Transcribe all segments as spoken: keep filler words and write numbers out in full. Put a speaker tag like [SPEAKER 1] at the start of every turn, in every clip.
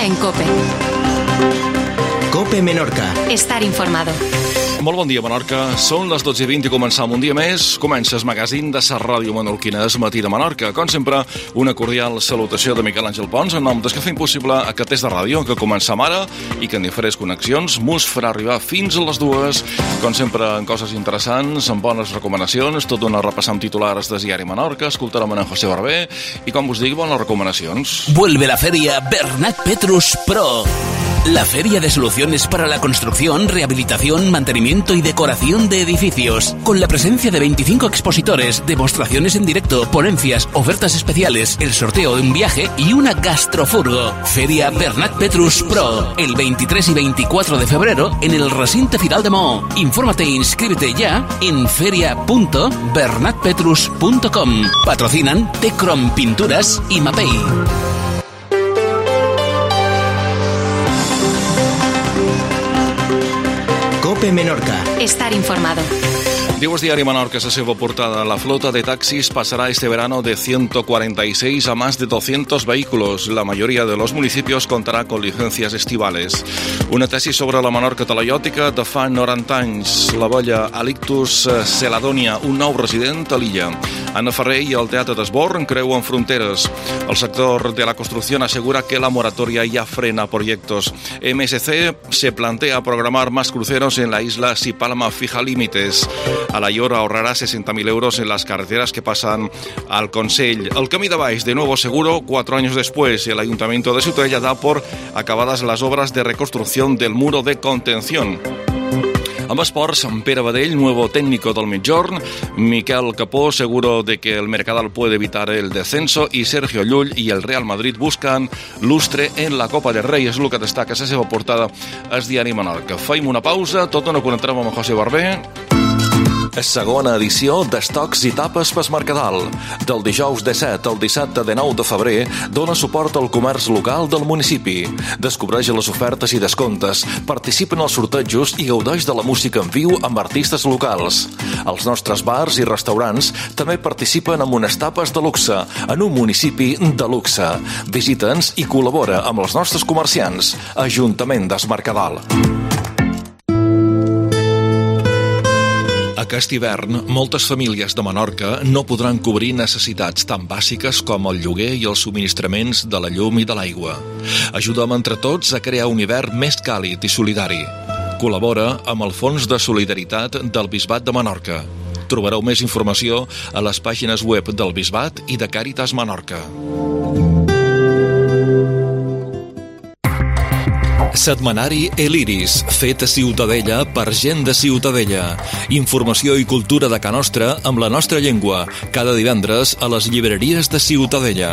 [SPEAKER 1] en COPE.
[SPEAKER 2] COPE Menorca.
[SPEAKER 1] Estar informado.
[SPEAKER 3] Molt bon dia, Menorca. Són les dotze i vint i començam un dia més. Comença el magazín de la ràdio menorquina Es Matí de Menorca. Com sempre, una cordial salutació de Miquel Àngel Pons en nom dels que fem possible aquest test de ràdio que començam ara i que en diferents connexions mos farà arribar fins a les dues. Com sempre, en coses interessants, amb bones recomanacions, tot una repassar amb titulars de Diari Menorca, escoltarem en José Barber i, com us dic, bones recomanacions.
[SPEAKER 4] Vuelve la feria Bernat Petrus Pro. La feria de soluciones para la construcción, rehabilitación, mantenimiento y decoración de edificios. Con la presencia de veinticinco expositores, demostraciones en directo, ponencias, ofertas especiales, el sorteo de un viaje y una gastrofurgo. Feria Bernat Petrus Pro. El veintitrés y veinticuatro de febrero en el Recinte Firal de Mo. Infórmate e inscríbete ya en feria punto bernat petrus punto com. Patrocinan Tecrom Pinturas y Mapei.
[SPEAKER 2] COPE Menorca.
[SPEAKER 1] Estar informado.
[SPEAKER 3] Diu el Diari Menorca a la seva portada: la flota de taxis pasará este verano de ciento cuarenta y seis a más de doscientos vehículos. La mayoría de los municipios contará con licencias estivales. Una tesis sobre la Menorca talaiòtica de fa noranta anys. La bolla Alictus Celadonia, un nou resident a l'illa. Anna Ferrer i el Teatre d'Esborn creuen fronteres. El sector de la construcción asegura que la moratoria ya frena proyectos. M S C se plantea programar más cruceros en la isla si Palma fija límites. A la Llora ahorrará sesenta mil euros en las carreteras que pasan al Consell. El camí de baix, de nuevo seguro, cuatro años después. El Ayuntamiento de Ciutadella da por acabadas las obras de reconstrucción del muro de contención. Amb esports, Pere Badell, nuevo técnico del Migjorn, Miquel Capó, seguro de que el Mercadal puede evitar el descenso, y Sergio Llull y el Real Madrid buscan lustre en la Copa del Rei. És el que destaca a la seva portada el Diari Menorca. Faim una pausa, tot no connectarem amb José Barber. Segona edició d'Estocs i Tapes Pas Mercadal. Del dijous disset al dissabte dinou de febrer dona suport al comerç local del municipi. Descobreix les ofertes i descomptes, participa en els sortejos i gaudeix de la música en viu amb artistes locals. Els nostres bars i restaurants també participen en unes tapes de luxe, en un municipi de luxe. Visita'ns i col·labora amb els nostres comerciants. Ajuntament d'Es Mercadal. Aquest hivern, moltes famílies de Menorca no podran cobrir necessitats tan bàsiques com el lloguer i els subministraments de la llum i de l'aigua. Ajudem entre tots a crear un hivern més càlid i solidari. Col·labora amb el Fons de Solidaritat del Bisbat de Menorca. Trobareu més informació a les pàgines web del Bisbat i de Càritas Menorca. Setmanari El Iris, fet a Ciutadella per gent de Ciutadella. Informació i cultura de ca nostra amb la nostra llengua, cada divendres a les llibreries de Ciutadella.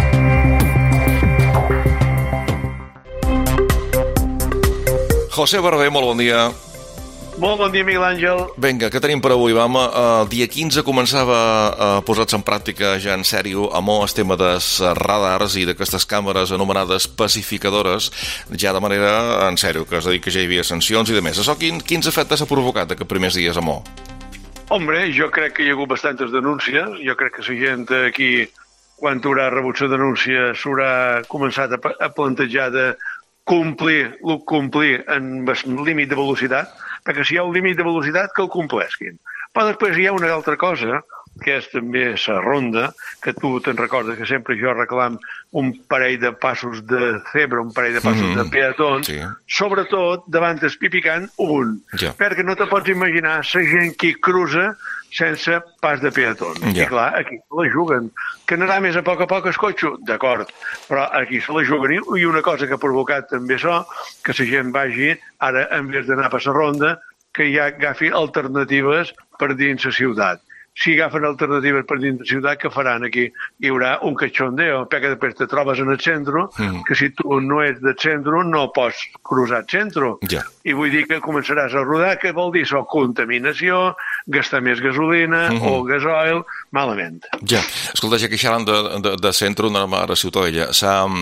[SPEAKER 3] José Barber, molt bon dia.
[SPEAKER 5] Molt bon dia, Miguel Àngel.
[SPEAKER 3] Vinga, què tenim per avui? Vam, el dia quinze començava a posar-se en pràctica ja en sèrio a Mo el tema dels radars i d'aquestes càmeres anomenades pacificadores, ja de manera en sèrio, que és a dir, que ja hi havia sancions i de més. Això quin, quins efectes ha provocat aquests primers dies a Mo?
[SPEAKER 5] Hombre, jo crec que hi ha hagut bastantes denúncies. Jo crec que la gent aquí, quan haurà rebut la denúncia, s'haurà començat a, a plantejar de complir, complir en el límit de velocitat, perquè si hi ha un límit de velocitat, que el complesquin. Però després hi ha una altra cosa, que és també la ronda, que tu te'n recordes que sempre jo reclam un parell de passos de zebra, un parell de passos mm, de peatons, sí. Sobretot davant el pipicant, un. Ja. Perquè no te pots imaginar la gent que cruza sense pas de peatons. Ja. I clar, aquí se la juguen. Que anarà més a poc a poc el cotxe, d'acord, però aquí se la juguen. I una cosa que ha provocat també això, que la gent vagi, ara en vez d'anar per la ronda, que ja agafi alternatives per dins la ciutat. Si agafen alternatives per dins de la ciutat, què faran aquí? Hi haurà un cachondeo, perquè després te trobes en el centre, mm. que si tu no ets del centre no pots cruzar el centre. Ja. I vull dir que començaràs a rodar, que vol dir això, contaminació, gastar més gasolina mm -hmm. o gasoil, malament.
[SPEAKER 3] Ja, escolta, ja que xerran de, de, de centre, una ara a Ciutadella, s'ha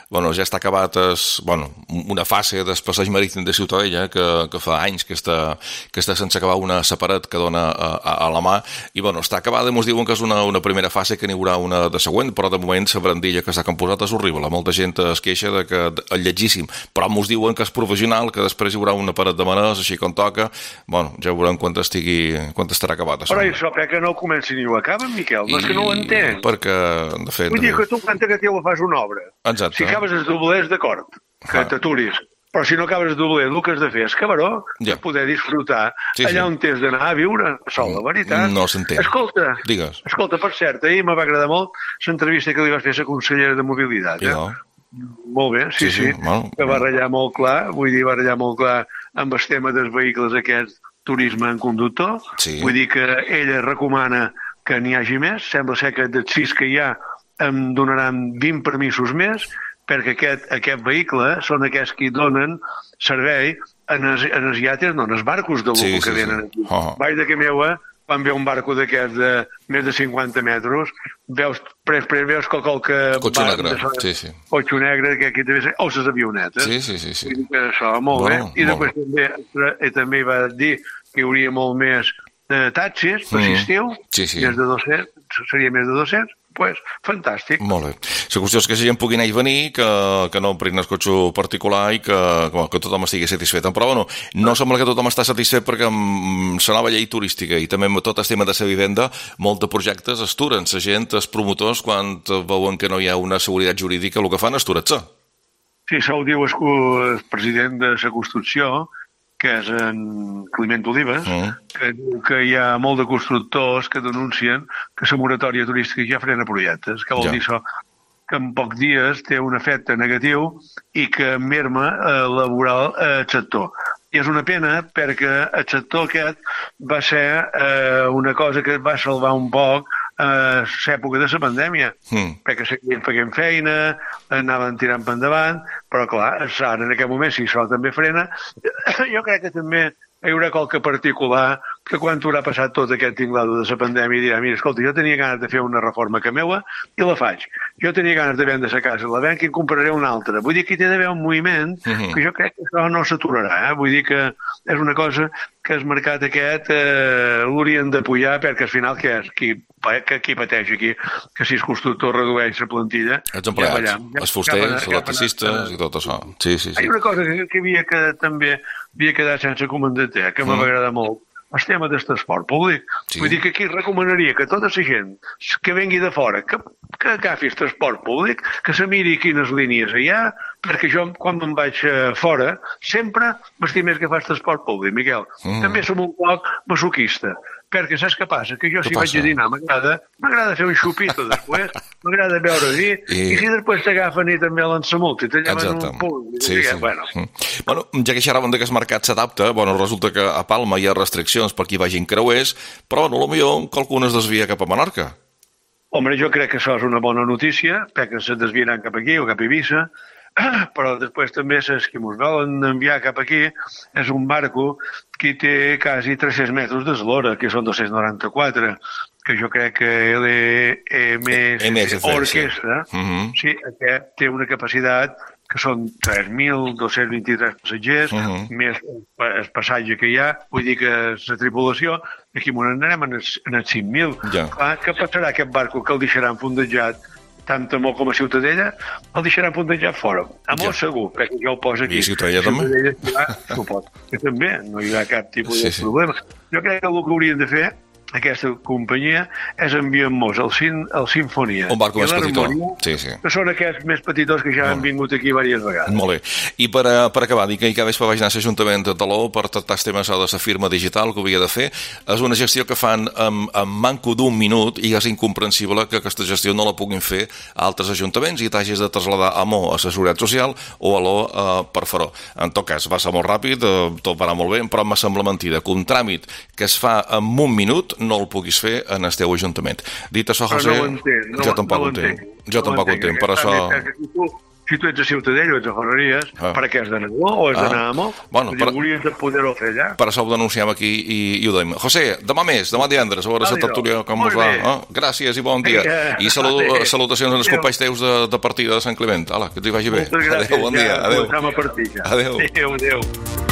[SPEAKER 3] bueno, ja està acabat es, bueno, una fase del passeig marítim de Ciutadella que, que fa anys que està, que està sense acabar una separa't que dona a, a, a la mà i bueno, està acabada, ens diuen que és una, una primera fase que n'hi haurà una de següent, però de moment la brandilla que s'ha composat és horrible, molta gent es queixa de que el lletgíssim, però ens diuen que és professional, que després hi haurà una paret de maners així com toca, bueno, ja veurem quan estigui, quan estarà acabat.
[SPEAKER 5] Però això, que no comencin i ho acaben, Miquel, no és que no ho entenc.
[SPEAKER 3] Perquè, de fet...
[SPEAKER 5] Vull dir que tu quan que t'ho fas una obra.
[SPEAKER 3] Exacte.
[SPEAKER 5] Si acabes els doblers, d'acord, que ah. t'aturis. Però si no acabes el dobler, el que has de fer és cabaró, ja. per poder disfrutar sí, allà sí. on tens d'anar a viure, sol, la veritat.
[SPEAKER 3] No s'entén.
[SPEAKER 5] Escolta,
[SPEAKER 3] Digues.
[SPEAKER 5] escolta, per cert, ahir me va agradar molt l'entrevista que li vas fer a la consellera de Mobilitat. Eh?
[SPEAKER 3] No.
[SPEAKER 5] Molt bé, sí, sí. sí.
[SPEAKER 3] Bueno,
[SPEAKER 5] que va ratllar molt clar, vull dir, va ratllar molt clar amb el tema dels vehicles aquests, turisme en conductor.
[SPEAKER 3] Sí.
[SPEAKER 5] Vull dir que ella recomana que n'hi hagi més. Sembla ser que dels sis que hi ha em donaran vint permisos més, perquè aquest, aquest vehicle són aquests que donen servei en els, en els iates, no, en els barcos de lujo sí, que sí, venen aquí. Sí. Oh. Vaig de que meua, quan ve un barco d'aquests de més de cinquanta metres, veus, pres, pres, veus qualcol que...
[SPEAKER 3] Cotxo negre, de, sí, sí.
[SPEAKER 5] Cotxo negre, que aquí també... O les avionetes.
[SPEAKER 3] Sí, sí, sí. sí.
[SPEAKER 5] I això, molt bueno, bé. I després bé. també, i també va dir que hi hauria molt més de taxis per mm. estiu,
[SPEAKER 3] sí, sí.
[SPEAKER 5] més de dos-cents, seria més de dos-cents, pues, fantàstic.
[SPEAKER 3] Molt bé. La qüestió és que la gent pugui anar i venir, que, que no emprin el cotxe particular i que, que, que tothom estigui satisfet. Però, bueno, no sembla que tothom està satisfet perquè amb la nova llei turística i també amb tot el tema de la vivenda, molts de projectes es turen. La gent, els promotors, quan veuen que no hi ha una seguretat jurídica, el que fan és turar-se.
[SPEAKER 5] Sí, això ho diu el president de la construcció, que és en Climent Olives, mm. que diu que hi ha molt de constructors que denuncien que la moratòria turística ja frena projectes. Què vol ja. dir això? Que en pocs dies té un efecte negatiu i que merma eh, laboral al sector. I és una pena perquè el sector aquest va ser eh, una cosa que va salvar un poc a l'època de la pandèmia, mm. perquè seguien fent feina, anaven tirant per endavant, però clar, ara en aquest moment, si això també frena, jo crec que també hi haurà qualque particular que quan haurà passat tot aquest tinglado de la pandèmia dirà, mira, escolta, jo tenia ganes de fer una reforma que meua i la faig. Jo tenia ganes de vendre la casa, la venc i en compraré una altra. Vull dir que hi té d'haver un moviment mm-hmm. que jo crec que això no s'aturarà. Eh? Vull dir que és una cosa que el mercat aquest eh, l'haurien d'apoyar perquè al final què és? Qui, que, qui pateix aquí? Que si el constructor redueix la plantilla...
[SPEAKER 3] Els empleats, ja els fusters, els electricistes i tot això. Sí, sí, sí.
[SPEAKER 5] Hi ha una cosa que, que havia que també havia quedat sense comentar, que mm. m'ha agradat molt. El tema del transport públic. Sí. Vull dir que aquí recomanaria que tota la gent que vengui de fora, que, que agafi el transport públic, que se miri quines línies hi ha, perquè jo, quan me'n vaig fora, sempre m'estic més que fa el transport públic, Miquel. Mm. També som un poc masoquista, perquè saps què passa? Que jo si vaig a dinar m'agrada m'agrada fer un xupito després, m'agrada veure dir, I... i si després t'agafen i també l'ensamult, i te lleven un punt.
[SPEAKER 3] Sí, sí. Bueno. bueno, ja que xerraven que el mercat s'adapta, bueno, resulta que a Palma hi ha restriccions per qui vagin creuers, però bueno, potser qualcun es desvia cap a Menorca.
[SPEAKER 5] Home, jo crec que això és una bona notícia, perquè se desviaran cap aquí o cap a Eivissa, però després també els que ens volen enviar cap aquí és un barco que té quasi tres-cents metres d'eslora, que són dos-cents noranta-quatre, que jo crec que l'E M S Orquestra, sí, uh-huh. sí, aquest té una capacitat que són tres mil dos-cents vint-i-tres passatgers, uh-huh. més el passatge que hi ha, vull dir que la tripulació, aquí m'ho anarem en els, en els cinc mil. Ja. Clar, què passarà aquest barco que el deixaran fondejat tant a Mó com a Ciutadella, el deixaran fondejat fora. A molt ja. segur, perquè jo el poso aquí.
[SPEAKER 3] I Ciutadella també?
[SPEAKER 5] Suport. Que també, no hi ha cap tipus
[SPEAKER 3] sí,
[SPEAKER 5] de problema. Sí. Jo crec que el que haurien de fer aquesta companyia és enviar-nos el, cin, el Sinfonia
[SPEAKER 3] un barco més petitó, sí, sí.
[SPEAKER 5] que són aquests més petitós que ja han vingut aquí diverses vegades.
[SPEAKER 3] Molt bé. I per, per acabar, dic que cada vegada vaig anar a l'Ajuntament de Taló per tractar el tema de la firma digital que havia de fer. És una gestió que fan amb, amb manco d'un minut i és incomprensible que aquesta gestió no la puguin fer a altres ajuntaments i t'hagis de traslladar a Mó a la Seguretat Social o a l'O eh, per Faró. En tot cas, va ser molt ràpid, eh, tot va anar molt bé, però em sembla mentida que un tràmit que es fa en un minut no el puguis fer en el teu ajuntament. Dit això, José,
[SPEAKER 5] no entenc, no,
[SPEAKER 3] jo tampoc
[SPEAKER 5] no
[SPEAKER 3] ho entenc.
[SPEAKER 5] entenc.
[SPEAKER 3] Jo tampoc ho entenc, per això...
[SPEAKER 5] si tu ets a Ciutadella o ets a Ferreries,
[SPEAKER 3] ah.
[SPEAKER 5] per què has d'anar o has d'anar a Amo?
[SPEAKER 3] Bueno,
[SPEAKER 5] per... hauries de poder-ho fer allà.
[SPEAKER 3] Per això ho denunciem aquí i, i ho dèiem. José, demà més, demà divendres, a veure la tertúlia com us va. Oh, gràcies i bon dia. Vinga. I salu salutacions als companys teus de, de partida de Sant Climent. Ala, que t'hi vagi bé.
[SPEAKER 5] Moltes gràcies.
[SPEAKER 3] Adéu, bon dia.
[SPEAKER 5] Ja,
[SPEAKER 3] adéu.
[SPEAKER 5] Adéu.
[SPEAKER 3] Adéu.
[SPEAKER 5] Adéu, adéu.